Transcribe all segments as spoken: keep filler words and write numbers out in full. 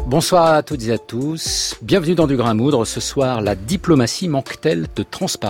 Bonsoir à toutes et à tous. Bienvenue dans Du Grain à Moudre. Ce soir, la diplomatie manque-t-elle de transparence ?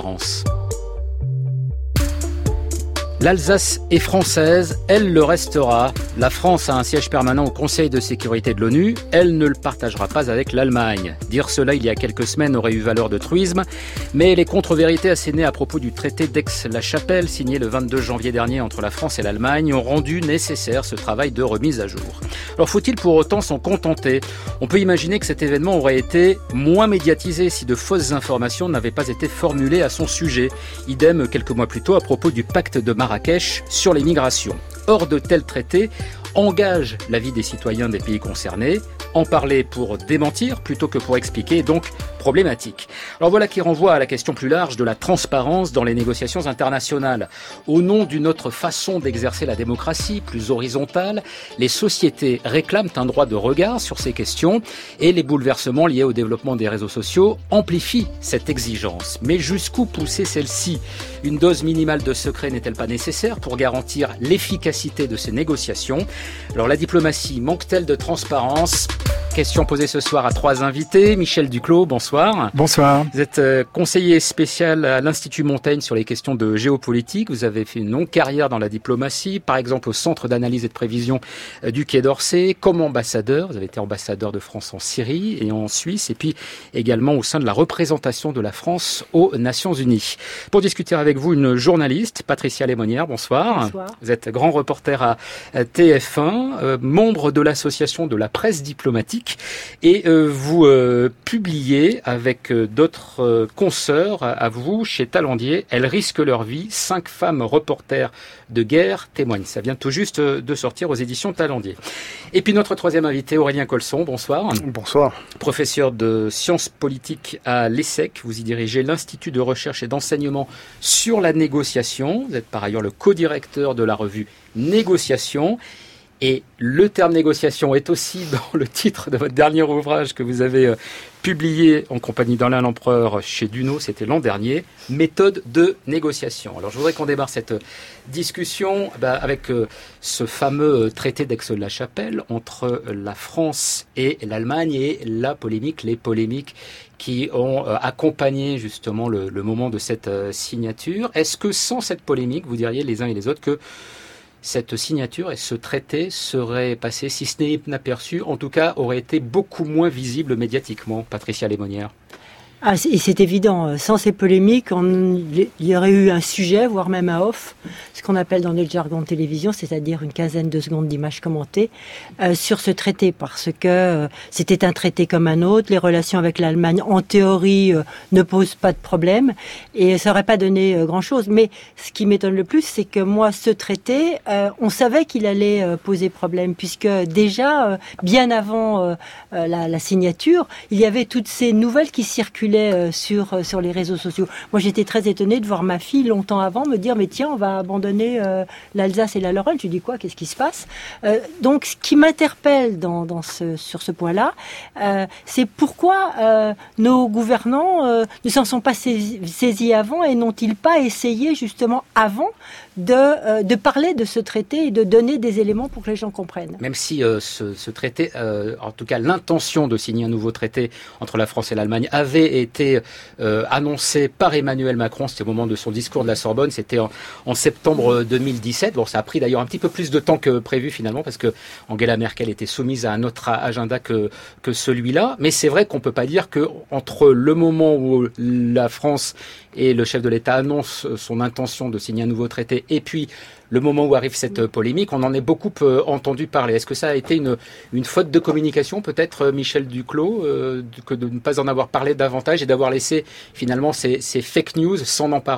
L'Alsace est française, elle le restera. La France a un siège permanent au Conseil de sécurité de l'ONU, elle ne le partagera pas avec l'Allemagne. Dire cela il y a quelques semaines aurait eu valeur de truisme, mais les contre-vérités assénées à propos du traité d'Aix-la-Chapelle, signé le vingt-deux janvier dernier entre la France et l'Allemagne, ont rendu nécessaire ce travail de remise à jour. Alors faut-il pour autant s'en contenter ? On peut imaginer que cet événement aurait été moins médiatisé si de fausses informations n'avaient pas été formulées à son sujet. Idem quelques mois plus tôt à propos du pacte de Marrakech sur les migrations. Or, de tels traités engagent la vie des citoyens des pays concernés. En parler pour démentir plutôt que pour expliquer est donc problématique. Alors voilà qui renvoie à la question plus large de la transparence dans les négociations internationales. Au nom d'une autre façon d'exercer la démocratie, plus horizontale, les sociétés réclament un droit de regard sur ces questions et les bouleversements liés au développement des réseaux sociaux amplifient cette exigence. Mais jusqu'où pousser celle-ci ? Une dose minimale de secret n'est-elle pas nécessaire pour garantir l'efficacité de ces négociations ? Alors la diplomatie manque-t-elle de transparence ? Question posée ce soir à trois invités. Michel Duclos, bonsoir. Bonsoir. Vous êtes conseiller spécial à l'Institut Montaigne sur les questions de géopolitique. Vous avez fait une longue carrière dans la diplomatie, par exemple au Centre d'analyse et de prévision du Quai d'Orsay, comme ambassadeur. Vous avez été ambassadeur de France en Syrie et en Suisse, et puis également au sein de la représentation de la France aux Nations Unies. Pour discuter avec vous, une journaliste, Patricia Lémonière, bonsoir. Bonsoir. Vous êtes grand reporter à T F un, euh, membre de l'association de la presse diplomatique. Et euh, vous euh, publiez avec euh, d'autres euh, consoeurs à vous chez Talandier, Elles risquent leur vie, cinq femmes reporters de guerre témoignent. Ça vient tout juste de sortir aux éditions Talandier. Et puis notre troisième invité, Aurélien Colson, bonsoir. Bonsoir. Professeur de sciences politiques à l'E S S E C, vous y dirigez l'Institut de recherche et d'enseignement sur la négociation. Vous êtes par ailleurs le co-directeur de la revue Négociation. Et le terme négociation est aussi dans le titre de votre dernier ouvrage que vous avez euh, publié en compagnie d'Alain Lempereur chez Duno, c'était l'an dernier, Méthode de négociation. Alors je voudrais qu'on démarre cette discussion bah, avec euh, ce fameux traité d'Aix-la-Chapelle entre la France et l'Allemagne et la polémique, les polémiques qui ont euh, accompagné justement le, le moment de cette euh, signature. Est-ce que sans cette polémique, vous diriez les uns et les autres que cette signature et ce traité seraient passés, si ce n'est inaperçu, en tout cas, auraient été beaucoup moins visibles médiatiquement, Patricia Lémonière? Ah, c'est, c'est évident. Sans ces polémiques, on, il y aurait eu un sujet, voire même un off, ce qu'on appelle dans notre jargon de télévision, c'est-à-dire une quinzaine de secondes d'images commentées, euh, sur ce traité, parce que euh, c'était un traité comme un autre. Les relations avec l'Allemagne, en théorie, euh, ne posent pas de problème, et ça n'aurait pas donné euh, grand-chose. Mais ce qui m'étonne le plus, c'est que moi, ce traité, euh, on savait qu'il allait euh, poser problème, puisque déjà, euh, bien avant euh, euh, la, la signature, il y avait toutes ces nouvelles qui circulaient sur sur les réseaux sociaux. Moi, j'étais très étonnée de voir ma fille longtemps avant me dire mais tiens, on va abandonner euh, l'Alsace et la Lorraine. Je lui dis quoi ? Qu'est-ce qui se passe ? euh, Donc, ce qui m'interpelle dans dans ce sur ce point-là, euh, c'est pourquoi euh, nos gouvernants euh, ne s'en sont pas saisis, saisis avant et n'ont-ils pas essayé justement avant de euh, de parler de ce traité et de donner des éléments pour que les gens comprennent. Même si euh, ce, ce traité, euh, en tout cas l'intention de signer un nouveau traité entre la France et l'Allemagne avait été euh, annoncée par Emmanuel Macron, c'était au moment de son discours de la Sorbonne, c'était en, en septembre deux mille dix-sept. Bon, ça a pris d'ailleurs un petit peu plus de temps que prévu finalement, parce que Angela Merkel était soumise à un autre agenda que que celui-là. Mais c'est vrai qu'on peut pas dire que entre le moment où la France et le chef de l'État annonce son intention de signer un nouveau traité et puis le moment où arrive cette polémique, on en est beaucoup euh, entendu parler. Est-ce que ça a été une, une faute de communication, peut-être, Michel Duclos, euh, que de ne pas en avoir parlé davantage et d'avoir laissé finalement ces, ces fake news s'en emparer ?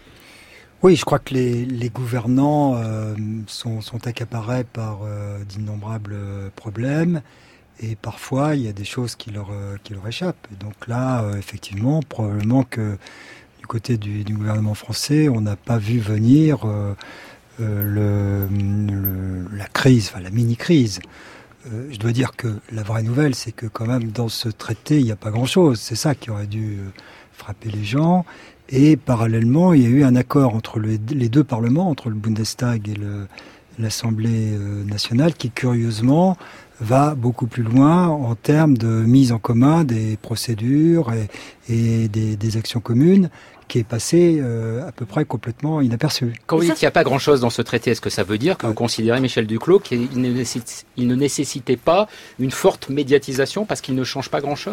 Oui, je crois que les, les gouvernants euh, sont, sont accaparés par euh, d'innombrables problèmes et parfois il y a des choses qui leur, euh, qui leur échappent. Et donc là, euh, effectivement, probablement que du côté du, du gouvernement français, on n'a pas vu venir euh, euh, le, le, la crise, enfin la mini-crise. Euh, je dois dire que la vraie nouvelle, c'est que quand même dans ce traité, il n'y a pas grand-chose. C'est ça qui aurait dû frapper les gens. Et parallèlement, il y a eu un accord entre le, les deux parlements, entre le Bundestag et le, l'Assemblée nationale qui, curieusement, va beaucoup plus loin en termes de mise en commun des procédures et, et des, des actions communes, qui est passé euh, à peu près complètement inaperçu. Quand vous dites qu'il n'y a pas grand-chose dans ce traité, est-ce que ça veut dire que vous considérez, Michel Duclos, qu'il ne, nécessite, il ne nécessitait pas une forte médiatisation parce qu'il ne change pas grand-chose ?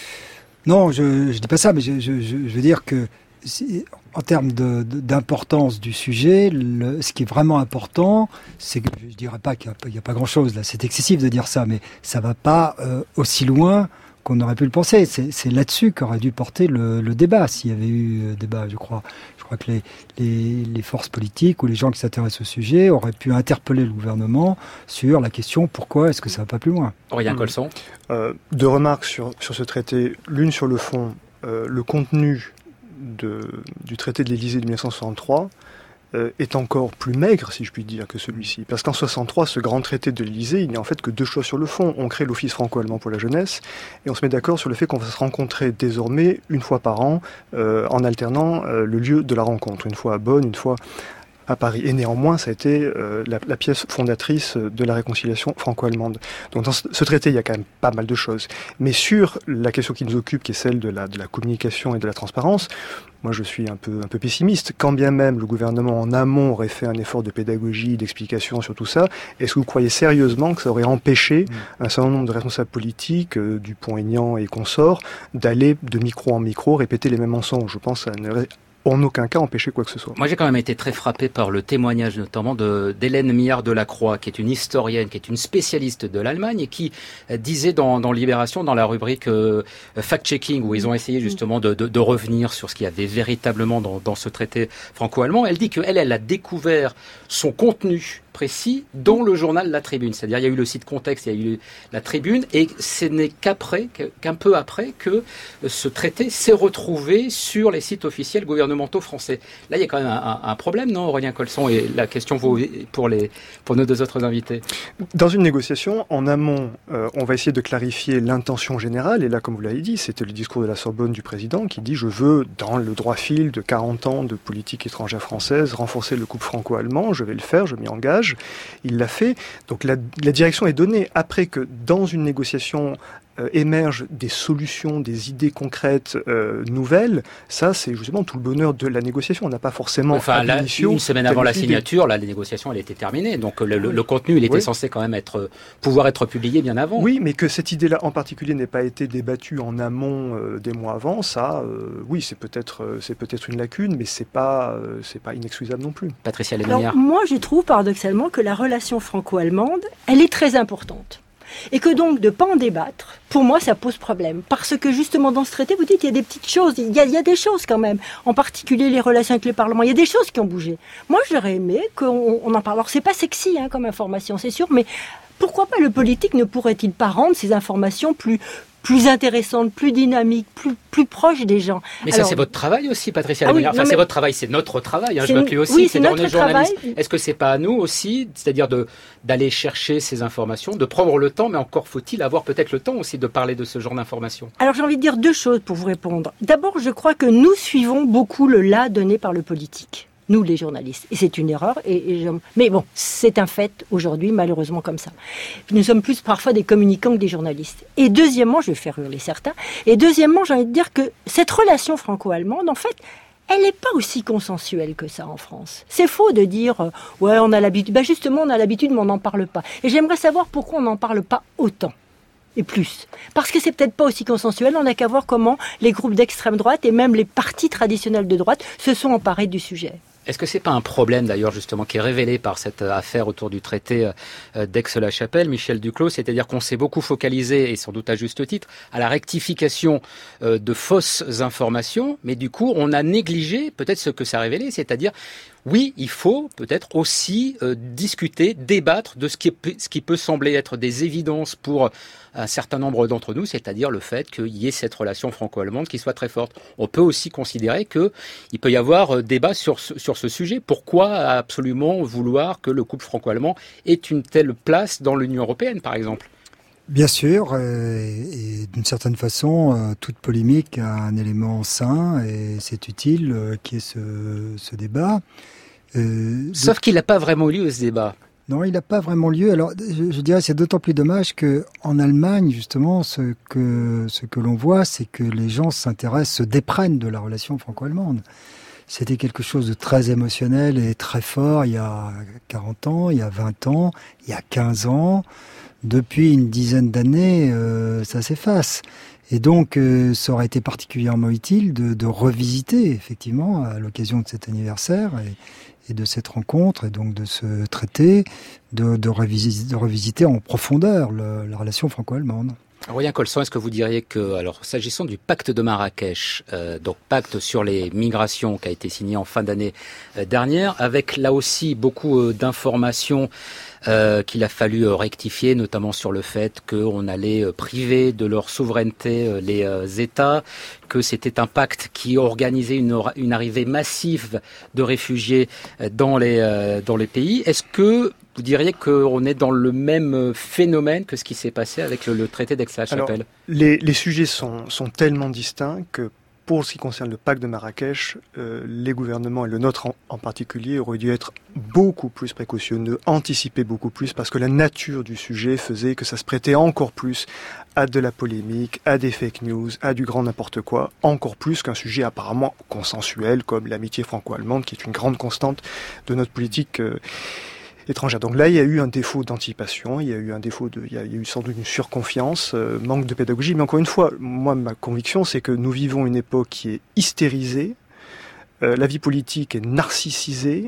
Non, je ne dis pas ça, mais je, je, je veux dire que si, en termes de, de, d'importance du sujet, le, ce qui est vraiment important, c'est que je ne dirais pas qu'il n'y a, a pas grand-chose, là, c'est excessif de dire ça, mais ça ne va pas euh, aussi loin qu'on aurait pu le penser. C'est, c'est là-dessus qu'aurait dû porter le, le débat, s'il y avait eu euh, débat, je crois. Je crois que les, les, les forces politiques ou les gens qui s'intéressent au sujet auraient pu interpeller le gouvernement sur la question pourquoi est-ce que ça ne va pas plus loin. Aurélien Colson. Euh, deux remarques sur, sur ce traité. L'une sur le fond. Euh, le contenu de, du traité de l'Élysée de mille neuf cent soixante-trois euh, est encore plus maigre, si je puis dire, que celui-ci. Parce qu'en soixante-trois, ce grand traité de l'Élysée, il n'est en fait que deux choses sur le fond. On crée l'Office franco-allemand pour la jeunesse, et on se met d'accord sur le fait qu'on va se rencontrer désormais une fois par an, euh, en alternant euh, le lieu de la rencontre, une fois à Bonn, une fois à Paris. Et néanmoins, ça a été euh, la, la pièce fondatrice de la réconciliation franco-allemande. Donc dans ce, ce traité, il y a quand même pas mal de choses. Mais sur la question qui nous occupe, qui est celle de la, de la communication et de la transparence, moi je suis un peu, un peu pessimiste. Quand bien même le gouvernement en amont aurait fait un effort de pédagogie, d'explication sur tout ça, est-ce que vous croyez sérieusement que ça aurait empêché mmh. un certain nombre de responsables politiques, euh, Dupont-Aignan et consorts, d'aller de micro en micro répéter les mêmes mensonges ? Je pense que ça ne en aucun cas empêcher quoi que ce soit. Moi, j'ai quand même été très frappé par le témoignage notamment de, d'Hélène Millard-Delacroix, qui est une historienne, qui est une spécialiste de l'Allemagne et qui euh, disait dans, dans Libération, dans la rubrique euh, fact-checking, où ils ont essayé justement de, de, de revenir sur ce qu'il y avait véritablement dans, dans ce traité franco-allemand, elle dit qu'elle, elle a découvert son contenu précis dans le journal La Tribune. C'est-à-dire, il y a eu le site Contexte, il y a eu La Tribune, et ce n'est qu'après, qu'un peu après, que ce traité s'est retrouvé sur les sites officiels gouvernementaux français. Là, il y a quand même un, un problème, non, Aurélien Colson? Et la question vaut pour, les, pour nos deux autres invités. Dans une négociation, en amont, euh, on va essayer de clarifier l'intention générale, et là, comme vous l'avez dit, c'était le discours de la Sorbonne du président qui dit « Je veux, dans le droit fil de quarante ans de politique étrangère française, renforcer le couple franco-allemand, je vais le faire, je m'y engage ». Il l'a fait. Donc la, la direction est donnée. Après que dans une négociation euh, émergent des solutions, des idées concrètes euh, nouvelles, ça c'est justement tout le bonheur de la négociation. On n'a pas forcément... Enfin, là, une semaine avant la signature, là, la négociation elle était terminée. Donc le, le, le contenu il était oui. censé quand même être, pouvoir être publié bien avant. Oui, mais que cette idée-là en particulier n'ait pas été débattue en amont euh, des mois avant, ça, euh, oui, c'est peut-être, euh, c'est peut-être une lacune, mais c'est pas, euh, c'est pas inexcusable non plus. Patricia Lémonière. Moi, je trouve paradoxalement que la relation franco-allemande, elle est très importante. Et que donc, de ne pas en débattre, pour moi, ça pose problème. Parce que justement, dans ce traité, vous dites, il y a des petites choses, il y a, il y a des choses quand même. En particulier, les relations avec le Parlement, il y a des choses qui ont bougé. Moi, j'aurais aimé qu'on on en parle. Alors, c'est pas sexy hein, comme information, c'est sûr, mais pourquoi pas le politique ne pourrait-il pas rendre ces informations plus... plus intéressante, plus dynamique, plus, plus proche des gens. Mais Alors, ça, c'est votre travail aussi, Patricia ah oui, enfin, non, c'est votre travail, c'est notre travail, hein, je m'inclus aussi. Oui, c'est notre on est journaliste. Travail. Est-ce que c'est pas à nous aussi, c'est-à-dire de, d'aller chercher ces informations, de prendre le temps, mais encore faut-il avoir peut-être le temps aussi de parler de ce genre d'informations? Alors, j'ai envie de dire deux choses pour vous répondre. D'abord, je crois que nous suivons beaucoup le là donné par le politique. Nous, les journalistes. Et c'est une erreur. Et, et je... Mais bon, c'est un fait aujourd'hui, malheureusement comme ça. Nous sommes plus parfois des communicants que des journalistes. Et deuxièmement, je vais faire hurler certains, et deuxièmement, j'ai envie de dire que cette relation franco-allemande, en fait, elle n'est pas aussi consensuelle que ça en France. C'est faux de dire, euh, ouais, on a l'habitude. Ben justement, on a l'habitude, mais on n'en parle pas. Et j'aimerais savoir pourquoi on n'en parle pas autant. Et plus. Parce que c'est peut-être pas aussi consensuel, on n'a qu'à voir comment les groupes d'extrême droite et même les partis traditionnels de droite se sont emparés du sujet. Est-ce que c'est pas un problème d'ailleurs justement qui est révélé par cette affaire autour du traité d'Aix-la-Chapelle, Michel Duclos, c'est-à-dire qu'on s'est beaucoup focalisé, et sans doute à juste titre, à la rectification de fausses informations, mais du coup on a négligé peut-être ce que ça a révélé, c'est-à-dire oui, il faut peut-être aussi euh, discuter, débattre de ce qui, est, ce qui peut sembler être des évidences pour un certain nombre d'entre nous, c'est-à-dire le fait qu'il y ait cette relation franco-allemande qui soit très forte. On peut aussi considérer qu'il peut y avoir euh, débat sur, sur ce sujet. Pourquoi absolument vouloir que le couple franco-allemand ait une telle place dans l'Union européenne, par exemple ? Bien sûr, et, et d'une certaine façon, toute polémique a un élément sain et c'est utile qu'il y ait ce, ce débat. Euh, Sauf de... qu'il n'a pas vraiment eu lieu ce débat. Non, il n'a pas vraiment lieu. Alors, je, je dirais, c'est d'autant plus dommage que en Allemagne, justement, ce que ce que l'on voit, c'est que les gens s'intéressent, se déprennent de la relation franco-allemande. C'était quelque chose de très émotionnel et très fort il y a quarante ans, il y a vingt ans, il y a quinze ans. Depuis une dizaine d'années, euh, ça s'efface. Et donc, euh, ça aurait été particulièrement utile de, de revisiter, effectivement, à l'occasion de cet anniversaire et, et de cette rencontre, et donc de ce traité, de, de, revisiter, de revisiter en profondeur le, la relation franco-allemande. Aurélien Colson, est-ce que vous diriez que, alors, s'agissant du pacte de Marrakech, euh, donc pacte sur les migrations qui a été signé en fin d'année euh, dernière, avec là aussi beaucoup euh, d'informations euh, qu'il a fallu euh, rectifier, notamment sur le fait qu'on allait euh, priver de leur souveraineté euh, les euh, États, que c'était un pacte qui organisait une, une arrivée massive de réfugiés euh, dans les euh, dans les pays. Est-ce que vous diriez qu'on est dans le même phénomène que ce qui s'est passé avec le, le traité d'Aix-la-Chapelle? Les, les sujets sont, sont tellement distincts que pour ce qui concerne le pacte de Marrakech, euh, les gouvernements, et le nôtre en, en particulier, auraient dû être beaucoup plus précautionneux, anticiper beaucoup plus, parce que la nature du sujet faisait que ça se prêtait encore plus à de la polémique, à des fake news, à du grand n'importe quoi, encore plus qu'un sujet apparemment consensuel comme l'amitié franco-allemande, qui est une grande constante de notre politique euh, étrangère. Donc là, il y a eu un défaut d'anticipation, il y a eu un défaut de, il y a, il y a eu sans doute une surconfiance, euh, manque de pédagogie. Mais encore une fois, moi, ma conviction, c'est que nous vivons une époque qui est hystérisée, euh, la vie politique est narcissisée,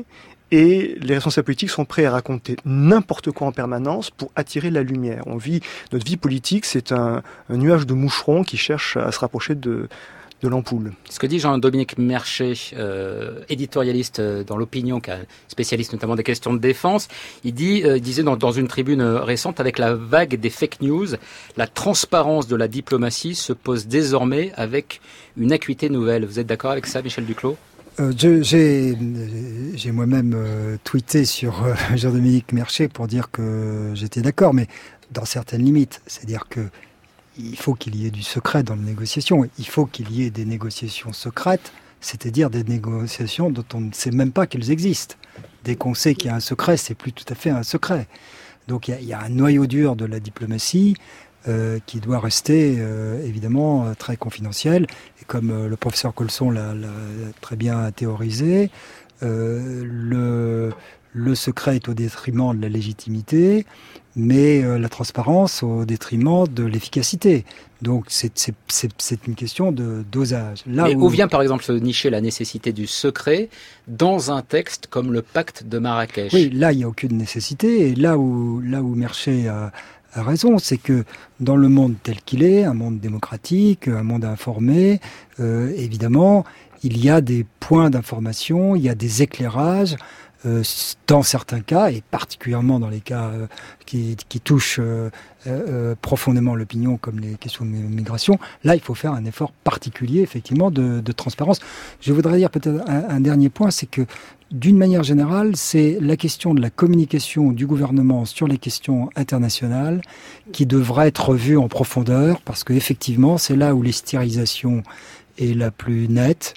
et les responsables politiques sont prêts à raconter n'importe quoi en permanence pour attirer la lumière. On vit, notre vie politique, c'est un, un nuage de moucherons qui cherche à se rapprocher de de l'ampoule. Ce que dit Jean-Dominique Merchet, euh, éditorialiste dans l'opinion, spécialiste notamment des questions de défense, il dit, euh, il disait dans, dans une tribune récente, avec la vague des fake news, la transparence de la diplomatie se pose désormais avec une acuité nouvelle. Vous êtes d'accord avec ça, Michel Duclos? Euh, je, j'ai, j'ai moi-même euh, tweeté sur euh, Jean-Dominique Merchet pour dire que j'étais d'accord, mais dans certaines limites. C'est-à-dire que il faut qu'il y ait du secret dans les négociations. Il faut qu'il y ait des négociations secrètes, c'est-à-dire des négociations dont on ne sait même pas qu'elles existent. Dès qu'on sait qu'il y a un secret, c'est plus tout à fait un secret. Donc il y a, il y a un noyau dur de la diplomatie euh, qui doit rester euh, évidemment très confidentiel. Et comme euh, le professeur Colson l'a, l'a très bien théorisé, euh, le, le secret est au détriment de la légitimité, mais euh, la transparence au détriment de l'efficacité. Donc c'est, c'est, c'est, c'est une question de dosage. Là mais où... où vient par exemple se nicher la nécessité du secret dans un texte comme le pacte de Marrakech? Oui, là il n'y a aucune nécessité. Et là où, là où Merchet a, a raison, c'est que dans le monde tel qu'il est, un monde démocratique, un monde informé, euh, évidemment, il y a des points d'information, il y a des éclairages, Euh, dans certains cas, et particulièrement dans les cas euh, qui, qui touchent euh, euh, profondément l'opinion, comme les questions de migration, là, il faut faire un effort particulier, effectivement, de, de transparence. Je voudrais dire peut-être un, un dernier point, c'est que, d'une manière générale, c'est la question de la communication du gouvernement sur les questions internationales qui devrait être revue en profondeur, parce qu'effectivement, c'est là où l'hystérisation est la plus nette,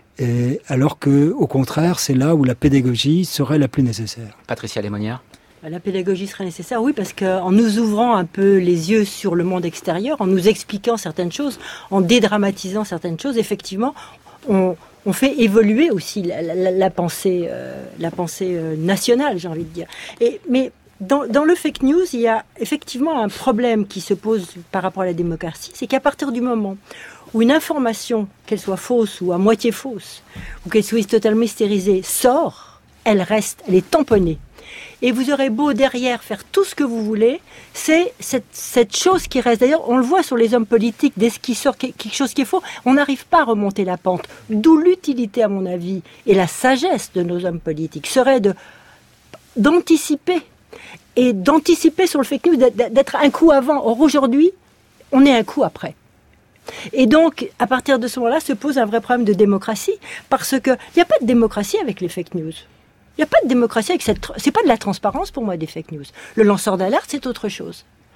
et alors que, au contraire, c'est là où la pédagogie serait la plus nécessaire. Patricia Lémonière. La pédagogie serait nécessaire, oui, parce qu'en nous ouvrant un peu les yeux sur le monde extérieur, en nous expliquant certaines choses, en dédramatisant certaines choses, effectivement, on, on fait évoluer aussi la, la, la pensée, euh, la pensée euh, nationale, j'ai envie de dire. Et, mais dans, dans le fake news, il y a effectivement un problème qui se pose par rapport à la démocratie, c'est qu'à partir du moment où une information, qu'elle soit fausse ou à moitié fausse, ou qu'elle soit totalement hystérisée, sort, elle reste, elle est tamponnée. Et vous aurez beau derrière faire tout ce que vous voulez, c'est cette, cette chose qui reste. D'ailleurs, on le voit sur les hommes politiques, dès qu'il sort quelque chose qui est faux, on n'arrive pas à remonter la pente. D'où l'utilité, à mon avis, et la sagesse de nos hommes politiques serait de, d'anticiper. Et d'anticiper sur le fake news, d'être un coup avant. Or, aujourd'hui, on est un coup après. Et donc, à partir de ce moment-là, se pose un vrai problème de démocratie, parce qu'il n'y a pas de démocratie avec les fake news. Il n'y a pas de démocratie avec cette... C'est pas de la transparence pour moi, des fake news. Le lanceur d'alerte, c'est autre chose.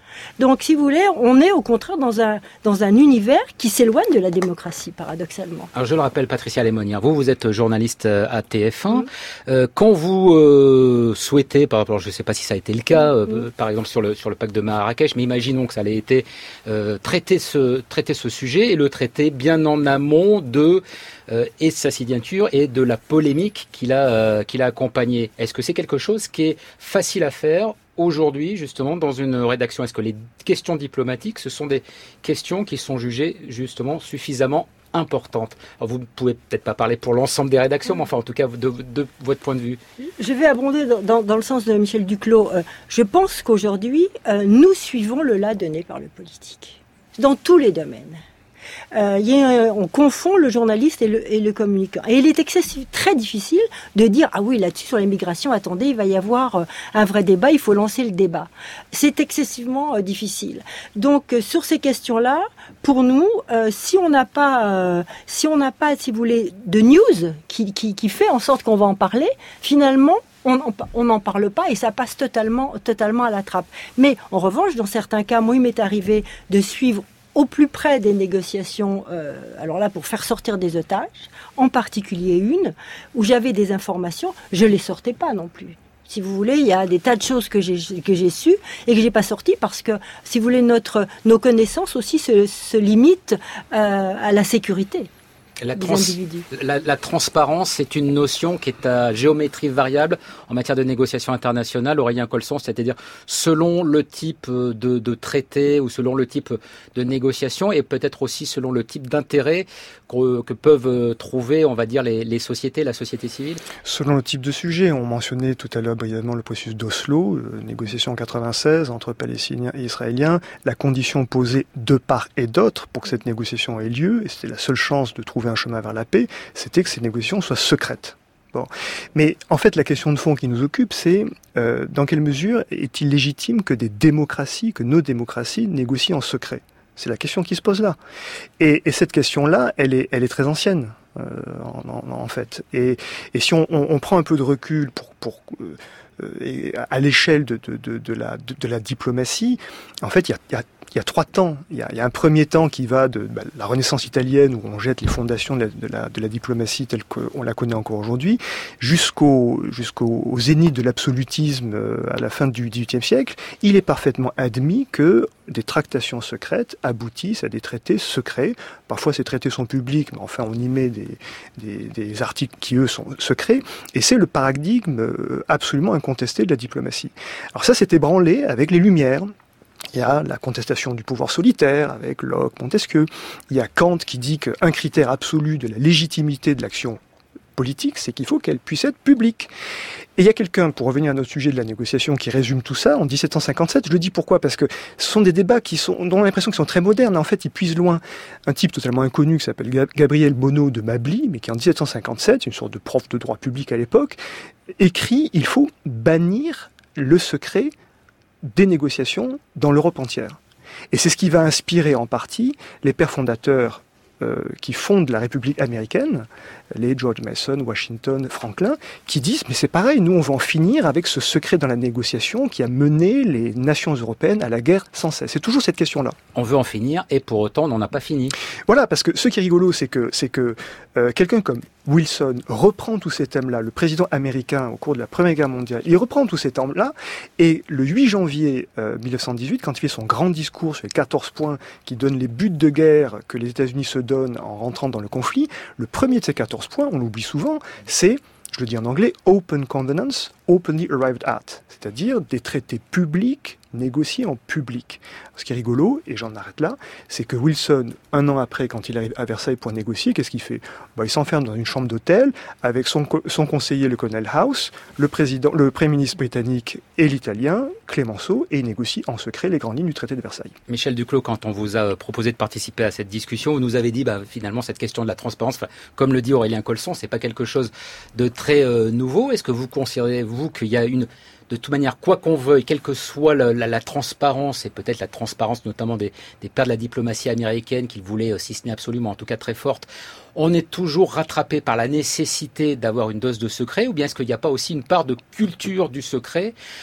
Donc, si vous voulez, on est au contraire dans un, dans un univers qui s'éloigne de la démocratie, paradoxalement. Alors, je le rappelle, Patricia Lémonière, vous, vous êtes journaliste à T F un. Mmh. Euh, quand vous euh, souhaitez, par rapport, je ne sais pas si ça a été le cas, euh, mmh. par exemple sur le, sur le pacte de Marrakech, mais imaginons que ça allait été euh, traiter, ce, traiter ce sujet et le traiter bien en amont de euh, et de sa signature et de la polémique qu'il a, euh, qu'il a accompagnée. Est-ce que c'est quelque chose qui est facile à faire aujourd'hui, justement, dans une rédaction? Est-ce que les questions diplomatiques, ce sont des questions qui sont jugées, justement, suffisamment importantes? Alors, vous ne pouvez peut-être pas parler pour l'ensemble des rédactions, mais enfin, en tout cas, de, de votre point de vue. Je vais abonder dans, dans, dans le sens de Michel Duclos. Euh, je pense qu'aujourd'hui, euh, nous suivons le là donné par le politique, dans tous les domaines. Euh, y a, on confond le journaliste et le, et le communicant. Et il est excessif, très difficile de dire « Ah oui, là-dessus, sur l'immigration, attendez, il va y avoir un vrai débat, il faut lancer le débat. » C'est excessivement euh, difficile. Donc, euh, sur ces questions-là, pour nous, euh, si on n'a pas, euh, si on n'a pas, si vous voulez, de news qui, qui, qui fait en sorte qu'on va en parler, finalement, on n'en parle pas et ça passe totalement, totalement à la trappe. Mais en revanche, dans certains cas, moi, il m'est arrivé de suivre au plus près des négociations, euh, alors là, pour faire sortir des otages, en particulier une, où j'avais des informations, je ne les sortais pas non plus. Si vous voulez, il y a des tas de choses que j'ai, que j'ai sues et que j'ai pas sorties parce que, si vous voulez, notre, nos connaissances aussi se, se limitent euh, à la sécurité. La, trans- la, la transparence, c'est une notion qui est à géométrie variable en matière de négociation internationale. Aurélien Colson, c'est-à-dire selon le type de, de traité ou selon le type de négociation et peut-être aussi selon le type d'intérêt que, que peuvent trouver, on va dire, les, les sociétés, la société civile. Selon le type de sujet, on mentionnait tout à l'heure brièvement le processus d'Oslo, euh, négociation en quatre-vingt-seize entre Palestiniens et Israéliens, la condition posée de part et d'autre pour que cette négociation ait lieu, et c'était la seule chance de trouver un chemin vers la paix, c'était que ces négociations soient secrètes. Bon. Mais en fait, la question de fond qui nous occupe, c'est euh, dans quelle mesure est-il légitime que des démocraties, que nos démocraties négocient en secret? C'est la question qui se pose là. Et, et cette question-là, elle est, elle est très ancienne, euh, en, en, en fait. Et, et si on, on, on prend un peu de recul pour, pour euh, et à l'échelle de, de, de, de, la, de, de la diplomatie, en fait, il y a, il y a Il y a trois temps. Il y a, il y a un premier temps qui va de bah, la Renaissance italienne, où on jette les fondations de la, de la, de la diplomatie telle qu'on la connaît encore aujourd'hui, jusqu'au, jusqu'au zénith de l'absolutisme à la fin du dix-huitième siècle. Il est parfaitement admis que des tractations secrètes aboutissent à des traités secrets. Parfois, ces traités sont publics, mais enfin, on y met des, des, des articles qui, eux, sont secrets. Et c'est le paradigme absolument incontesté de la diplomatie. Alors ça, s'est ébranlé avec les Lumières. Il y a la contestation du pouvoir solitaire avec Locke, Montesquieu. Il y a Kant qui dit qu'un critère absolu de la légitimité de l'action politique, c'est qu'il faut qu'elle puisse être publique. Et il y a quelqu'un, pour revenir à notre sujet de la négociation, qui résume tout ça en dix-sept cent cinquante-sept. Je le dis pourquoi? Parce que ce sont des débats qui sont, dont on a l'impression qu'ils sont très modernes. En fait, ils puisent loin. Un type totalement inconnu qui s'appelle Gabriel Bonneau de Mably, mais qui en dix-sept cent cinquante-sept, une sorte de prof de droit public à l'époque, écrit « Il faut bannir le secret des négociations dans l'Europe entière ». Et c'est ce qui va inspirer en partie les pères fondateurs euh, qui fondent la République américaine, les George Mason, Washington, Franklin, qui disent « mais c'est pareil, nous on va en finir avec ce secret dans la négociation qui a mené les nations européennes à la guerre sans cesse ». C'est toujours cette question-là. On veut en finir et pour autant on n'en a pas fini. Voilà, parce que ce qui est rigolo, c'est que, c'est que euh, quelqu'un comme Wilson reprend tous ces thèmes-là, le président américain au cours de la Première Guerre mondiale, il reprend tous ces thèmes-là, et le huit janvier euh, mille neuf cent dix-huit, quand il fait son grand discours sur les quatorze points qui donnent les buts de guerre que les États-Unis se donnent en rentrant dans le conflit, le premier de ces quatorze points, on l'oublie souvent, c'est, je le dis en anglais, Open Covenants, Openly Arrived At, c'est-à-dire des traités publics négociés en public. Ce qui est rigolo, et j'en arrête là, c'est que Wilson, un an après, quand il arrive à Versailles pour négocier, qu'est-ce qu'il fait? Bah, il s'enferme dans une chambre d'hôtel avec son, son conseiller, le colonel House, le président, le premier ministre britannique et l'italien, Clemenceau, et il négocie en secret les grandes lignes du traité de Versailles. Michel Duclos, quand on vous a proposé de participer à cette discussion, vous nous avez dit, bah, finalement, cette question de la transparence, comme le dit Aurélien Colson, c'est pas quelque chose de très euh, nouveau. Est-ce que vous considérez, vous, qu'il y a une... De toute manière, quoi qu'on veuille, quelle que soit la, la, la transparence, et peut-être la transparence notamment des, des pères de la diplomatie américaine qu'ils voulaient, si ce n'est absolument, en tout cas très forte, on est toujours rattrapé par la nécessité d'avoir une dose de secret, ou bien est-ce qu'il n'y a pas aussi une part de culture du secret ?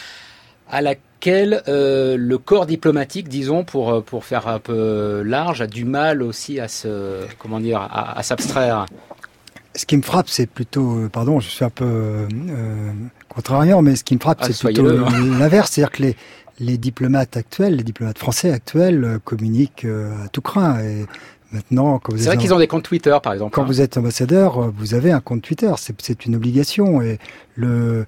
à laquelle euh, le corps diplomatique, disons, pour pour faire un peu large, a du mal aussi à se comment dire à, à s'abstraire. Ce qui me frappe, c'est plutôt, pardon, je suis un peu euh, contrariant, mais ce qui me frappe, ah, c'est plutôt hein. l'inverse, c'est-à-dire que les les diplomates actuels, les diplomates français actuels euh, communiquent euh, à tout craint. Et maintenant, quand vous c'est êtes vrai qu'ils ont des comptes Twitter, par exemple. Quand hein. vous êtes ambassadeur, vous avez un compte Twitter. C'est, c'est une obligation. Et le,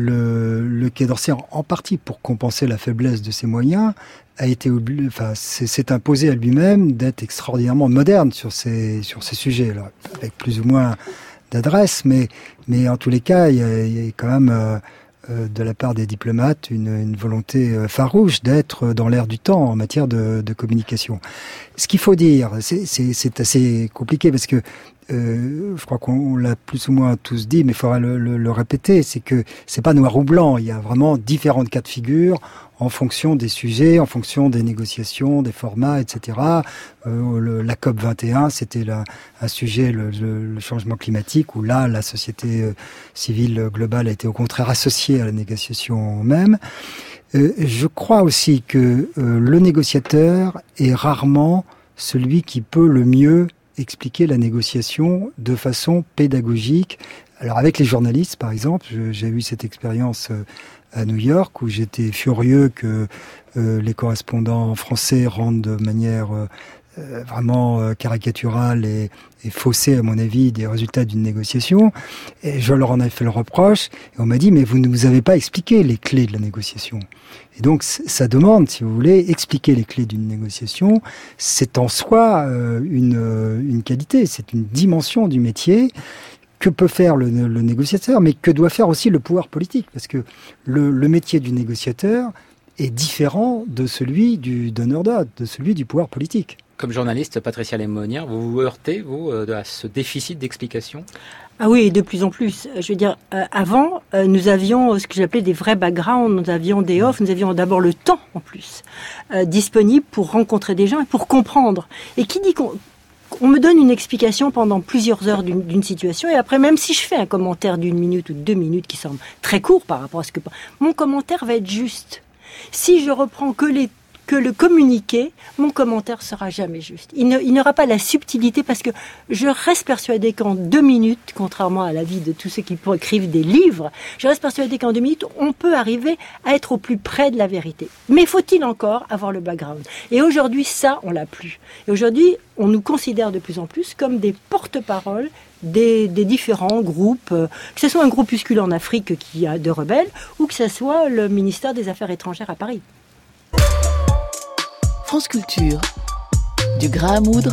le, le Quai d'Orsay, en, en partie pour compenser la faiblesse de ses moyens, a été obligé, enfin, c'est, c'est imposé à lui-même d'être extraordinairement moderne sur ces, sur ces sujets, là, avec plus ou moins d'adresse. Mais, mais en tous les cas, il y a, il y a quand même, euh, de la part des diplomates une, une volonté farouche d'être dans l'air du temps en matière de, de communication. Ce qu'il faut dire, c'est, c'est, c'est assez compliqué parce que euh, je crois qu'on l'a plus ou moins tous dit, mais il faudra le, le, le répéter, c'est que c'est pas noir ou blanc, il y a vraiment différentes cas de figure en fonction des sujets, en fonction des négociations, des formats, et cetera. Euh, le, la COP vingt et un, c'était là, un sujet, le, le, le changement climatique, où là, la société euh, civile globale a été au contraire associée à la négociation même. Euh, je crois aussi que euh, le négociateur est rarement celui qui peut le mieux expliquer la négociation de façon pédagogique. Alors avec les journalistes, par exemple, je, j'ai eu cette expérience euh, à New York où j'étais furieux que euh, les correspondants français rendent de manière euh, euh, vraiment euh, caricaturale et, et faussée, à mon avis, des résultats d'une négociation. Et je leur en ai fait le reproche. Et on m'a dit, mais vous ne vous avez pas expliqué les clés de la négociation. Et donc, ça demande, si vous voulez, expliquer les clés d'une négociation. C'est en soi euh, une, une qualité, c'est une dimension du métier. Que peut faire le, le négociateur, mais que doit faire aussi le pouvoir politique, parce que le, le métier du négociateur est différent de celui du donneur d'ordre, de celui du pouvoir politique. Comme journaliste, Patricia Lémonière, vous vous heurtez, vous, à ce déficit d'explication ? Ah oui, de plus en plus. Je veux dire, euh, avant, euh, nous avions ce que j'appelais des vrais backgrounds, nous avions des offs, nous avions d'abord le temps, en plus, euh, disponible pour rencontrer des gens et pour comprendre. Et qui dit qu'on... On me donne une explication pendant plusieurs heures d'une, d'une situation et après, même si je fais un commentaire d'une minute ou deux minutes qui semble très court par rapport à ce que... Mon commentaire va être juste. Si je reprends que les que le communiqué, mon commentaire sera jamais juste. Il, ne, il n'aura pas la subtilité parce que je reste persuadée qu'en deux minutes, contrairement à l'avis de tous ceux qui écrivent des livres, je reste persuadée qu'en deux minutes, on peut arriver à être au plus près de la vérité. Mais faut-il encore avoir le background ? Et aujourd'hui, ça, on l'a plus. Et aujourd'hui, on nous considère de plus en plus comme des porte-paroles Des, des différents groupes, euh, que ce soit un groupuscule en Afrique qui a de rebelles ou que ce soit le ministère des Affaires étrangères à Paris. France Culture, du grain à moudre,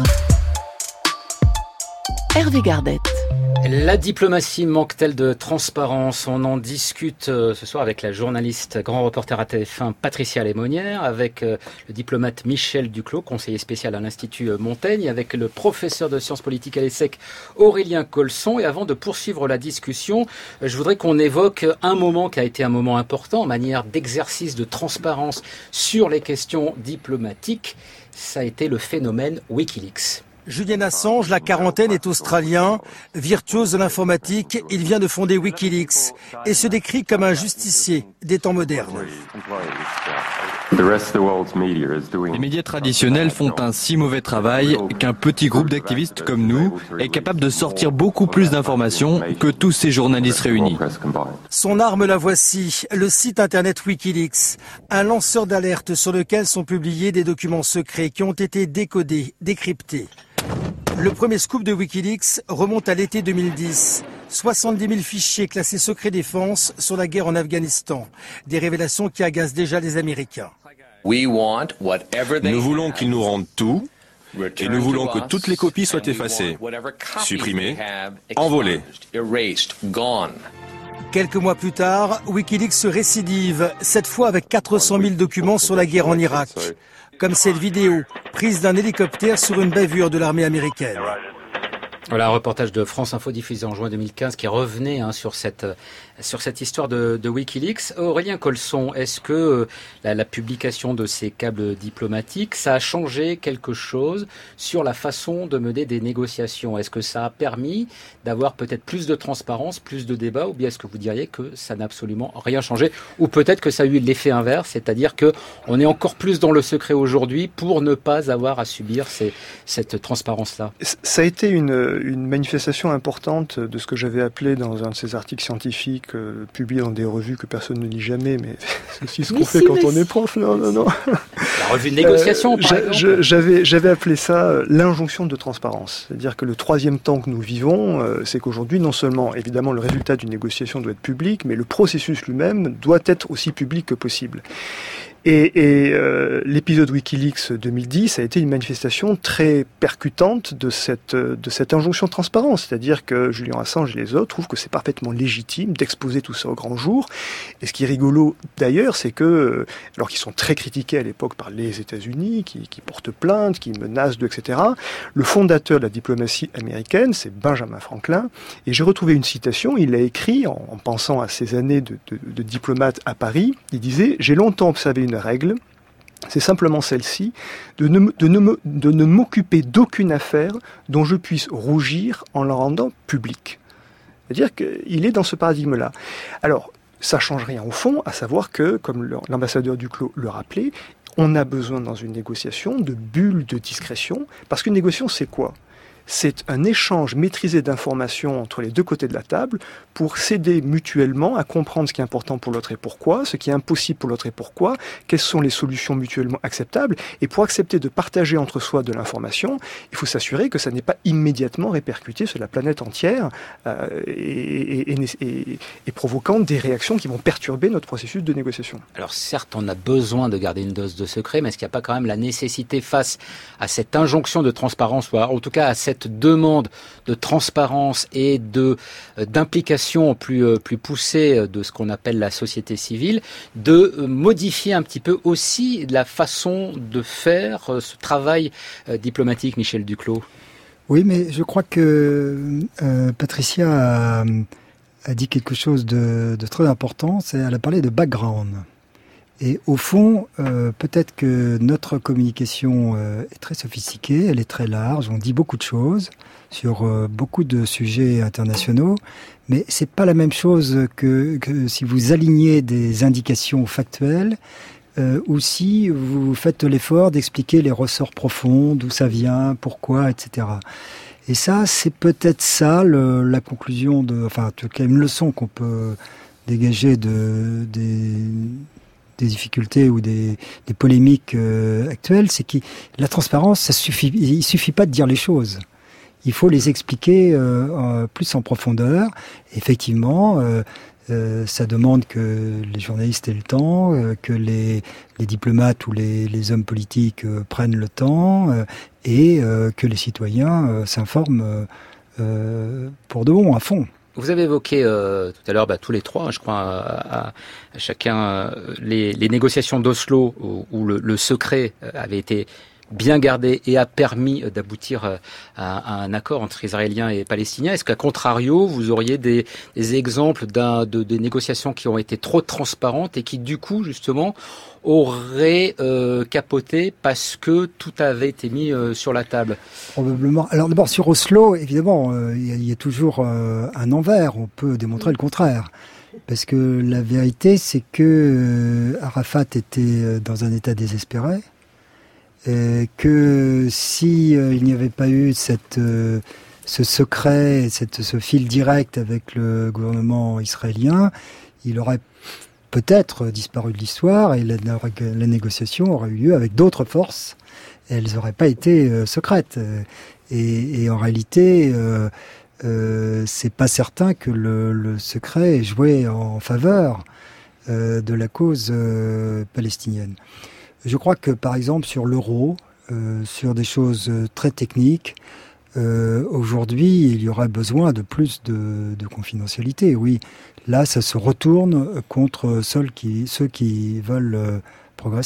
Hervé Gardette. La diplomatie manque-t-elle de transparence ? On en discute ce soir avec la journaliste, grand reporter à T F un, Patricia Lémonière, avec le diplomate Michel Duclos, conseiller spécial à l'Institut Montaigne, avec le professeur de sciences politiques à l'ESSEC, Aurélien Colson. Et avant de poursuivre la discussion, je voudrais qu'on évoque un moment qui a été un moment important en manière d'exercice de transparence sur les questions diplomatiques. Ça a été le phénomène Wikileaks. Julian Assange, la quarantaine, est australien, virtuose de l'informatique. Il vient de fonder Wikileaks et se décrit comme un justicier des temps modernes. Les médias traditionnels font un si mauvais travail qu'un petit groupe d'activistes comme nous est capable de sortir beaucoup plus d'informations que tous ces journalistes réunis. Son arme, la voici, le site internet Wikileaks, un lanceur d'alerte sur lequel sont publiés des documents secrets qui ont été décodés, décryptés. Le premier scoop de Wikileaks remonte à l'été deux mille dix. soixante-dix mille fichiers classés secret défense sur la guerre en Afghanistan. Des révélations qui agacent déjà les Américains. Nous voulons qu'ils nous rendent tout et nous voulons que toutes les copies soient effacées, supprimées, envolées. Quelques mois plus tard, Wikileaks se récidive, cette fois avec quatre cent mille documents sur la guerre en Irak. Comme cette vidéo, prise d'un hélicoptère sur une bavure de l'armée américaine. Voilà un reportage de France Info diffusé en juin deux mille quinze qui revenait hein, sur cette sur cette histoire de, de WikiLeaks. Aurélien Colson, est-ce que euh, la, la publication de ces câbles diplomatiques, ça a changé quelque chose sur la façon de mener des négociations? Est-ce que ça a permis d'avoir peut-être plus de transparence, plus de débat, ou bien est-ce que vous diriez que ça n'a absolument rien changé, ou peut-être que ça a eu l'effet inverse, c'est-à-dire que on est encore plus dans le secret aujourd'hui pour ne pas avoir à subir ces, cette transparence-là? Ça a été une une manifestation importante de ce que j'avais appelé dans un de ces articles scientifiques euh, publiés dans des revues que personne ne lit jamais, mais c'est aussi ce qu'on fait quand on est prof. Non, non, non. La revue de négociation, euh, par exemple. Je, j'avais, j'avais appelé ça euh, l'injonction de transparence. C'est-à-dire que le troisième temps que nous vivons, euh, c'est qu'aujourd'hui, non seulement, évidemment, le résultat d'une négociation doit être public, mais le processus lui-même doit être aussi public que possible. Et, et euh, l'épisode WikiLeaks deux mille dix a été une manifestation très percutante de cette de cette injonction de transparence, c'est-à-dire que Julian Assange et les autres trouvent que c'est parfaitement légitime d'exposer tout ça au grand jour. Et ce qui est rigolo d'ailleurs, c'est que alors qu'ils sont très critiqués à l'époque par les États-Unis, qui, qui portent plainte, qui menacent de et cetera. Le fondateur de la diplomatie américaine, c'est Benjamin Franklin, et j'ai retrouvé une citation. Il a écrit en, en pensant à ses années de, de, de diplomate à Paris. Il disait: j'ai longtemps observé une règle, c'est simplement celle-ci, de ne, de, ne, de ne m'occuper d'aucune affaire dont je puisse rougir en la rendant publique. C'est-à-dire qu'il est dans ce paradigme-là. Alors, ça ne change rien au fond, à savoir que, comme l'ambassadeur Duclos le rappelait, on a besoin dans une négociation de bulles de discrétion, parce qu'une négociation, c'est quoi ? C'est un échange maîtrisé d'informations entre les deux côtés de la table pour s'aider mutuellement à comprendre ce qui est important pour l'autre et pourquoi, ce qui est impossible pour l'autre et pourquoi, quelles sont les solutions mutuellement acceptables. Et pour accepter de partager entre soi de l'information, il faut s'assurer que ça n'est pas immédiatement répercuté sur la planète entière euh, et, et, et, et provoquant des réactions qui vont perturber notre processus de négociation. Alors certes, on a besoin de garder une dose de secret, mais est-ce qu'il n'y a pas quand même la nécessité face à cette injonction de transparence, ou en tout cas à cette Cette demande de transparence et de euh, d'implication plus euh, plus poussée de ce qu'on appelle la société civile, de euh, modifier un petit peu aussi la façon de faire euh, ce travail euh, diplomatique, Michel Duclos? Oui, mais je crois que euh, Patricia a, a dit quelque chose de, de très important. C'est, elle a parlé de background. Et au fond, euh, peut-être que notre communication euh, est très sophistiquée, elle est très large, on dit beaucoup de choses sur euh, beaucoup de sujets internationaux, mais c'est pas la même chose que, que si vous alignez des indications factuelles euh, ou si vous faites l'effort d'expliquer les ressorts profonds, d'où ça vient, pourquoi, et cetera. Et ça, c'est peut-être ça le, la conclusion de, enfin, en tout cas, une leçon qu'on peut dégager de des des difficultés ou des, des polémiques euh, actuelles, c'est que la transparence, ça suffit, il suffit pas de dire les choses. Il faut les expliquer euh, euh, plus en profondeur. Effectivement, euh, euh, ça demande que les journalistes aient le temps, euh, que les, les diplomates ou les, les hommes politiques euh, prennent le temps euh, et euh, que les citoyens euh, s'informent euh, euh, pour de bon, à fond. Vous avez évoqué euh, tout à l'heure, bah, tous les trois, je crois, à, à, à chacun, euh, les, les négociations d'Oslo où, où le, le secret avait été bien gardé et a permis d'aboutir à, à un accord entre Israéliens et Palestiniens. Est-ce qu'à contrario, vous auriez des, des exemples d'un, de, des négociations qui ont été trop transparentes et qui, du coup, justement, auraient euh, capoté parce que tout avait été mis euh, sur la table? Probablement. Alors d'abord, sur Oslo, évidemment, euh, il y, y a toujours euh, un envers. On peut démontrer le contraire. Parce que la vérité, c'est que euh, Arafat était dans un état désespéré. Et que si euh, il n'y avait pas eu cette, euh, ce secret, cette, ce fil direct avec le gouvernement israélien, il aurait peut-être disparu de l'histoire et la, la négociation aurait eu lieu avec d'autres forces. Et elles n'auraient pas été euh, secrètes. Et, et en réalité, euh, euh, c'est pas certain que le, le secret ait joué en faveur euh, de la cause euh, palestinienne. Je crois que, par exemple, sur l'euro, euh, sur des choses très techniques, euh, aujourd'hui, il y aurait besoin de plus de, de confidentialité. Oui, là, ça se retourne contre ceux qui, ceux qui veulent euh, progresser.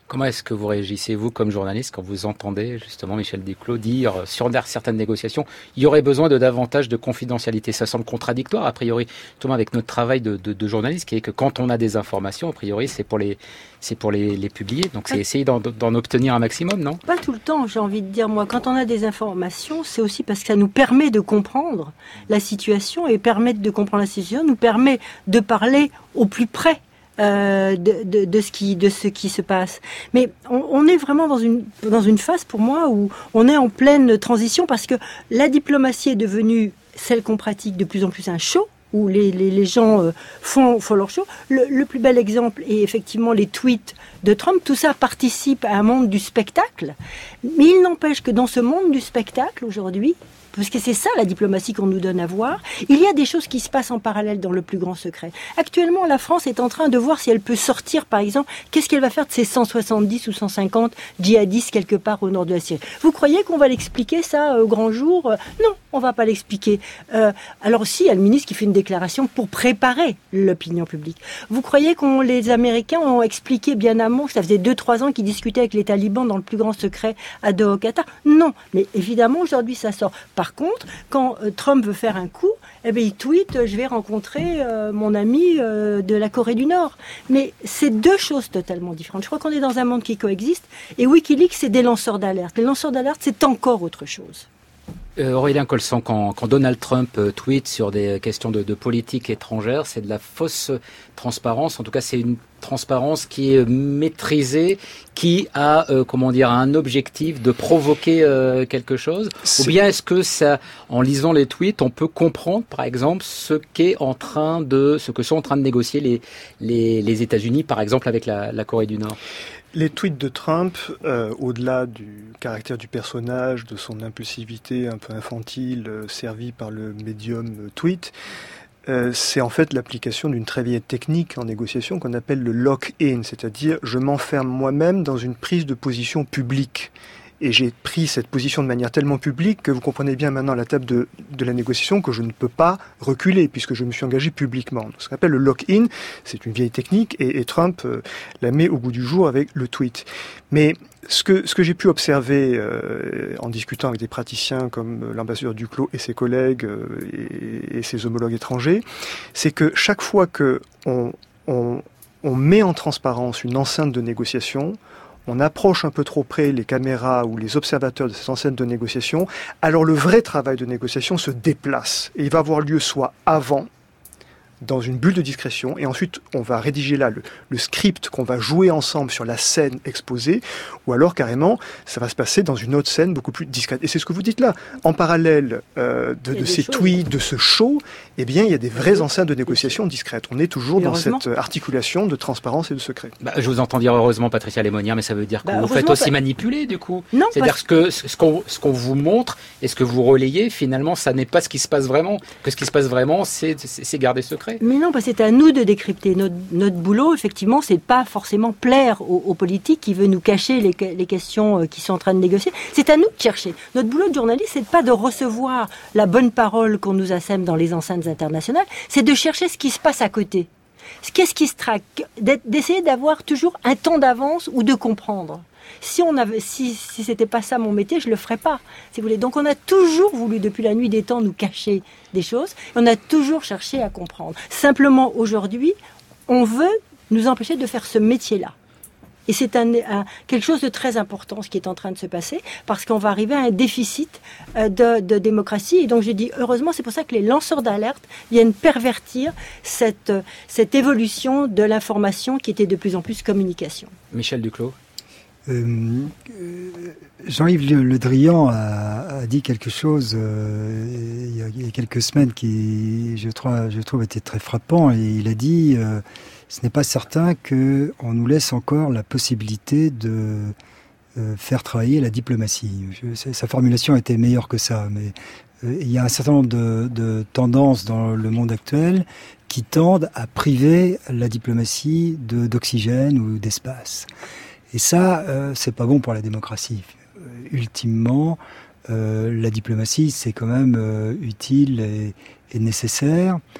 Comment est-ce que vous réagissez, vous, comme journaliste, quand vous entendez justement Michel Duclos dire sur certaines négociations, il y aurait besoin de davantage de confidentialité? Ça semble contradictoire, a priori, tout avec notre travail de, de, de journaliste, qui est que quand on a des informations, a priori, c'est pour les, c'est pour les, les publier. Donc c'est essayer d'en, d'en obtenir un maximum, non? Pas tout le temps, j'ai envie de dire, moi. Quand on a des informations, c'est aussi parce que ça nous permet de comprendre la situation, et permettre de comprendre la situation nous permet de parler au plus près Euh, de, de, de, ce qui, de ce qui se passe. Mais on, on est vraiment dans une, dans une phase, pour moi, où on est en pleine transition, parce que la diplomatie est devenue celle qu'on pratique de plus en plus un show, où les, les, les gens euh, font, font leur show. Le, le plus bel exemple est effectivement les tweets de Trump. Tout ça participe à un monde du spectacle. Mais il n'empêche que dans ce monde du spectacle, aujourd'hui, parce que c'est ça la diplomatie qu'on nous donne à voir, il y a des choses qui se passent en parallèle dans le plus grand secret. Actuellement, la France est en train de voir si elle peut sortir, par exemple, qu'est-ce qu'elle va faire de ces cent soixante-dix ou cent cinquante djihadistes quelque part au nord de la Syrie. Vous croyez qu'on va l'expliquer ça au grand jour? Non, on va pas l'expliquer. Euh, alors si, il y a le ministre qui fait une déclaration pour préparer l'opinion publique. Vous croyez qu'on les Américains ont expliqué bien amont, ça faisait deux trois ans qu'ils discutaient avec les talibans dans le plus grand secret à Doha au Qatar? Non, mais évidemment aujourd'hui ça sort. Par contre, quand euh, Trump veut faire un coup, eh bien, il tweet euh, « je vais rencontrer euh, mon ami euh, de la Corée du Nord ». Mais c'est deux choses totalement différentes. Je crois qu'on est dans un monde qui coexiste, et Wikileaks, c'est des lanceurs d'alerte. Les lanceurs d'alerte, c'est encore autre chose. Euh, Aurélien Colson, quand, quand Donald Trump euh, tweet sur des questions de, de politique étrangère, c'est de la fausse transparence. En tout cas, c'est une transparence qui est maîtrisée, qui a, euh, comment dire, un objectif de provoquer euh, quelque chose. C'est... Ou bien est-ce que ça, en lisant les tweets, on peut comprendre, par exemple, ce qu'est en train de, ce que sont en train de négocier les les, les États-Unis, par exemple, avec la, la Corée du Nord? Les tweets de Trump, euh, au-delà du caractère du personnage, de son impulsivité un peu infantile, euh, servie par le médium euh, tweet, euh, c'est en fait l'application d'une très vieille technique en négociation qu'on appelle le lock-in, c'est-à-dire je m'enferme moi-même dans une prise de position publique. Et j'ai pris cette position de manière tellement publique que vous comprenez bien maintenant à la table de, de la négociation que je ne peux pas reculer puisque je me suis engagé publiquement. Ce qu'on appelle le lock-in, c'est une vieille technique et, et Trump euh, la met au goût du jour avec le tweet. Mais ce que, ce que j'ai pu observer euh, en discutant avec des praticiens comme l'ambassadeur Duclos et ses collègues euh, et, et ses homologues étrangers, c'est que chaque fois que on, on, on met en transparence une enceinte de négociation, on approche un peu trop près les caméras ou les observateurs de cette enceinte de négociation, alors le vrai travail de négociation se déplace. Et il va avoir lieu soit avant, dans une bulle de discrétion, et ensuite on va rédiger là le, le script qu'on va jouer ensemble sur la scène exposée, ou alors carrément ça va se passer dans une autre scène beaucoup plus discrète. Et c'est ce que vous dites là. En parallèle euh, de, de ces tweets, de ce show, eh bien il y a des vraies enceintes de négociation discrètes. On est toujours dans cette articulation de transparence et de secret. Bah, je vous entends dire heureusement Patricia Lémonière, mais ça veut dire que bah, vous faites aussi bah... manipuler du coup. Non, c'est-à-dire parce... que ce qu'on, ce qu'on vous montre et ce que vous relayez, finalement, ça n'est pas ce qui se passe vraiment. Que ce qui se passe vraiment, c'est, c'est, c'est garder secret. Mais non, parce que c'est à nous de décrypter. Notre, notre boulot, effectivement, c'est pas forcément plaire aux, aux politiques qui veulent nous cacher les, les questions qu'ils sont en train de négocier. C'est à nous de chercher. Notre boulot de journaliste, c'est pas de recevoir la bonne parole qu'on nous assème dans les enceintes internationales, c'est de chercher ce qui se passe à côté. Qu'est-ce qui se traque? D'essayer d'avoir toujours un temps d'avance ou de comprendre. Si on avait, si, si c'était pas ça mon métier, je le ferais pas, si vous voulez. Donc on a toujours voulu, depuis la nuit des temps, nous cacher des choses. Et on a toujours cherché à comprendre. Simplement, aujourd'hui, on veut nous empêcher de faire ce métier-là. Et c'est un, un, quelque chose de très important, ce qui est en train de se passer, parce qu'on va arriver à un déficit euh, de, de démocratie. Et donc j'ai dit, heureusement, c'est pour ça que les lanceurs d'alerte viennent pervertir cette, cette évolution de l'information qui était de plus en plus communication. Michel Duclos. Euh, euh, Jean-Yves Le, Le Drian a, a dit quelque chose euh, il, y a, il y a quelques semaines qui, je trouve, je trouve, était très frappant. Et il a dit euh, ce n'est pas certain qu'on nous laisse encore la possibilité de euh, faire travailler la diplomatie. Je, sa formulation était meilleure que ça, mais euh, il y a un certain nombre de, de tendances dans le monde actuel qui tendent à priver la diplomatie de, d'oxygène ou d'espace. Et ça, euh, c'est pas bon pour la démocratie. Euh, ultimement, euh, la diplomatie, c'est quand même euh, utile et, et nécessaire.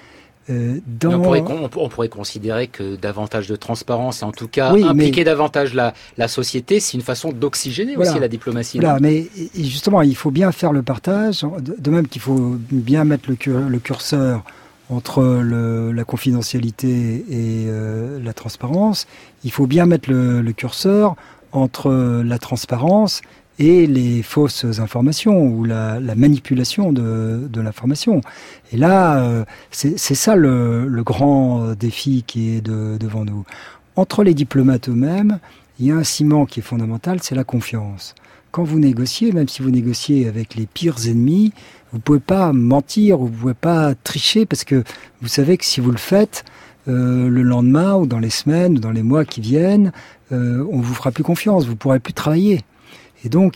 Euh, dans... on, pourrait, on, on pourrait considérer que davantage de transparence, et en tout cas oui, impliquer mais... davantage la, la société, c'est une façon d'oxygéner voilà. aussi la diplomatie. Voilà, mais justement, il faut bien faire le partage, de même qu'il faut bien mettre le, cur, le curseur entre le, la confidentialité et euh, la transparence. Il faut bien mettre le, le curseur entre la transparence et les fausses informations ou la, la manipulation de, de l'information. Et là, euh, c'est, c'est ça le, le grand défi qui est de, devant nous. Entre les diplomates eux-mêmes, il y a un ciment qui est fondamental, c'est la confiance. Quand vous négociez, même si vous négociez avec les pires ennemis, vous ne pouvez pas mentir, vous ne pouvez pas tricher, parce que vous savez que si vous le faites, euh, le lendemain ou dans les semaines ou dans les mois qui viennent, euh, on ne vous fera plus confiance, vous ne pourrez plus travailler. Et donc,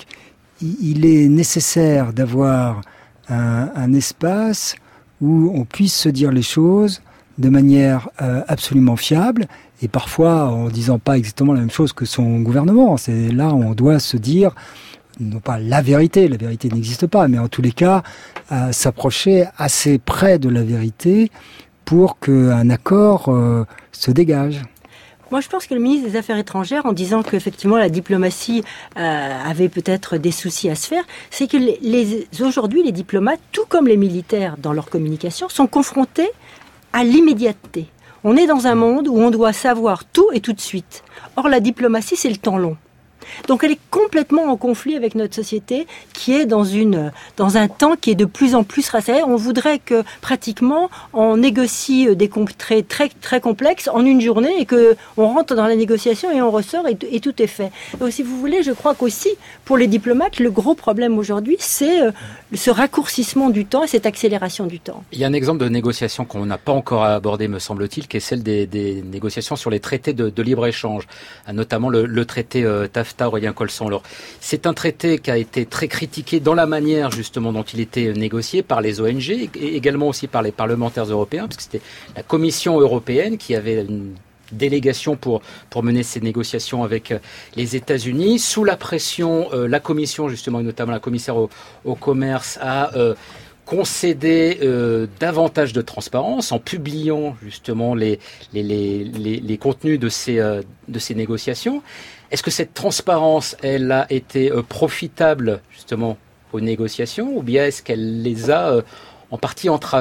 il est nécessaire d'avoir un, un espace où on puisse se dire les choses de manière euh, absolument fiable, et parfois en disant pas exactement la même chose que son gouvernement. C'est là où on doit se dire, non pas la vérité, la vérité n'existe pas, mais en tous les cas, euh, s'approcher assez près de la vérité pour qu'un accord euh, se dégage. Moi, je pense que le ministre des Affaires étrangères, en disant qu'effectivement la diplomatie euh, avait peut-être des soucis à se faire, c'est que les, les, aujourd'hui, les diplomates, tout comme les militaires dans leur communication, sont confrontés à l'immédiateté. On est dans un monde où on doit savoir tout et tout de suite. Or, la diplomatie, c'est le temps long. Donc elle est complètement en conflit avec notre société qui est dans, une, dans un temps qui est de plus en plus resserré. On voudrait que pratiquement on négocie des contrats très, très complexes en une journée et qu'on rentre dans la négociation et on ressort et, et tout est fait. Donc si vous voulez, je crois qu'aussi pour les diplomates, le gros problème aujourd'hui, c'est euh, ce raccourcissement du temps et cette accélération du temps. Il y a un exemple de négociation qu'on n'a pas encore abordé, me semble-t-il, qui est celle des, des négociations sur les traités de, de libre-échange, notamment le, le traité euh, TAFTA. Aurélien Colson. Alors, c'est un traité qui a été très critiqué dans la manière justement dont il était négocié par les O N G et également aussi par les parlementaires européens, parce que c'était la Commission européenne qui avait une délégation pour pour mener ces négociations avec les États-Unis. Sous la pression, euh, la Commission justement, notamment la commissaire au, au commerce, a euh, concéder euh, davantage de transparence en publiant justement les les les les, les contenus de ces euh, de ces négociations. Est-ce que cette transparence, elle a été euh, profitable justement aux négociations, ou bien est-ce qu'elle les a euh, en partie entravées ?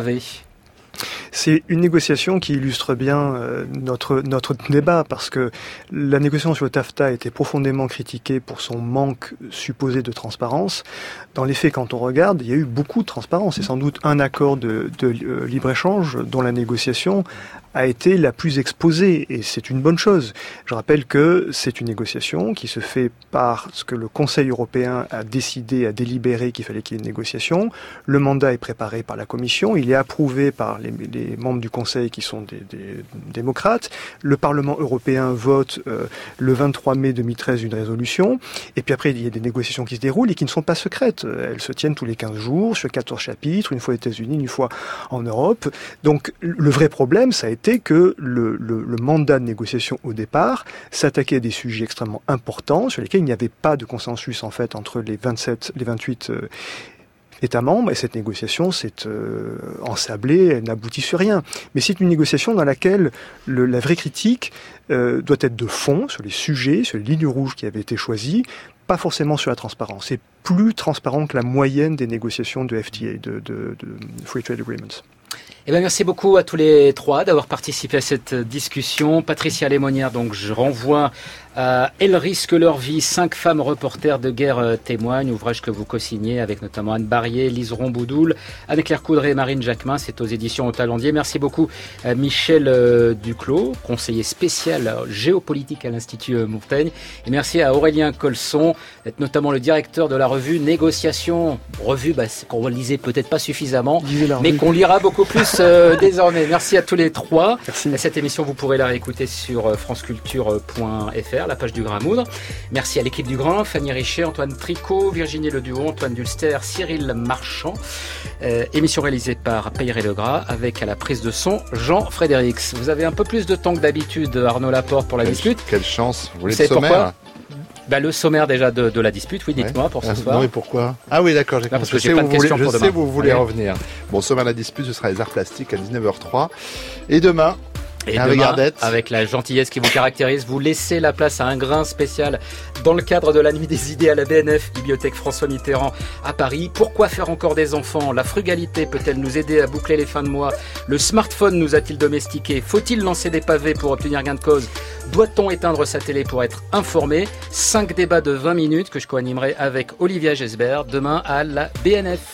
C'est une négociation qui illustre bien euh, notre notre débat, parce que la négociation sur le TAFTA a été profondément critiquée pour son manque supposé de transparence. Dans les faits, quand on regarde, il y a eu beaucoup de transparence. C'est sans doute un accord de, de euh, libre-échange dont la négociation a été la plus exposée, et c'est une bonne chose. Je rappelle que c'est une négociation qui se fait parce que le Conseil européen a décidé, a délibéré qu'il fallait qu'il y ait une négociation. Le mandat est préparé par la Commission, il est approuvé par les, les membres du Conseil qui sont des, des démocrates. Le Parlement européen vote euh, le vingt-trois mai deux mille treize une résolution, et puis après il y a des négociations qui se déroulent et qui ne sont pas secrètes. Elles se tiennent tous les quinze jours, sur quatorze chapitres, une fois aux États-Unis, une fois en Europe. Donc le vrai problème, ça a été que le, le, le mandat de négociation au départ s'attaquait à des sujets extrêmement importants sur lesquels il n'y avait pas de consensus en fait entre les vingt-sept, les vingt-huit euh, États membres, et cette négociation s'est euh, ensablée, elle n'aboutit sur rien. Mais c'est une négociation dans laquelle le, la vraie critique euh, doit être de fond sur les sujets, sur les lignes rouges qui avaient été choisies, pas forcément sur la transparence. C'est plus transparent que la moyenne des négociations de F T A, de, de, de Free Trade Agreements. Eh bien, merci beaucoup à tous les trois d'avoir participé à cette discussion. Patricia Lémonière, donc je renvoie à Elles risquent leur vie, cinq femmes reporters de guerre témoignent, ouvrage que vous co-signez avec notamment Anne Barrier, Lise Romboudoul, Anne-Claire Coudray et Marine Jacquemin. C'est aux éditions Au Talendier. Merci beaucoup à Michel Duclos, conseiller spécial géopolitique à l'Institut Montaigne. Et merci à Aurélien Colson, d'être notamment le directeur de la revue Négociation. Revue bah, qu'on lisait peut-être pas suffisamment, mais qu'on lira beaucoup plus euh, désormais. Merci à tous les trois. Merci. Cette émission, vous pourrez la réécouter sur franceculture point f r, la page du Grain à Moudre. Merci à l'équipe du Grain, Fanny Richet, Antoine Tricot, Virginie Leduon, Antoine Dulster, Cyril Marchand. Euh, émission réalisée par Peyre Legras avec à la prise de son Jean Frédérix. Vous avez un peu plus de temps que d'habitude, Arnaud Laporte, pour la quelle, dispute. Quelle chance. Vous voulez Vous le sommaire ? Bah, le sommaire déjà de, de la dispute, oui, dites-moi ouais. pour ce ah, soir. Non, mais pourquoi? Ah oui, d'accord, j'ai non, parce que je j'ai sais plein où de vous voulez, questions pour je demain. sais où vous voulez Allez. revenir. Bon, sommaire de la dispute, ce sera les arts plastiques à dix-neuf heures trois. Et demain, Et Hervé demain, Gardette. avec la gentillesse qui vous caractérise, vous laissez la place à un grain spécial dans le cadre de la Nuit des idées à la B N F, Bibliothèque François Mitterrand à Paris. Pourquoi faire encore des enfants? La frugalité peut-elle nous aider à boucler les fins de mois? Le smartphone nous a-t-il domestiqués? Faut-il lancer des pavés pour obtenir gain de cause? Doit-on éteindre sa télé pour être informé? Cinq débats de vingt minutes que je co-animerai avec Olivia Gesbert demain à la B N F.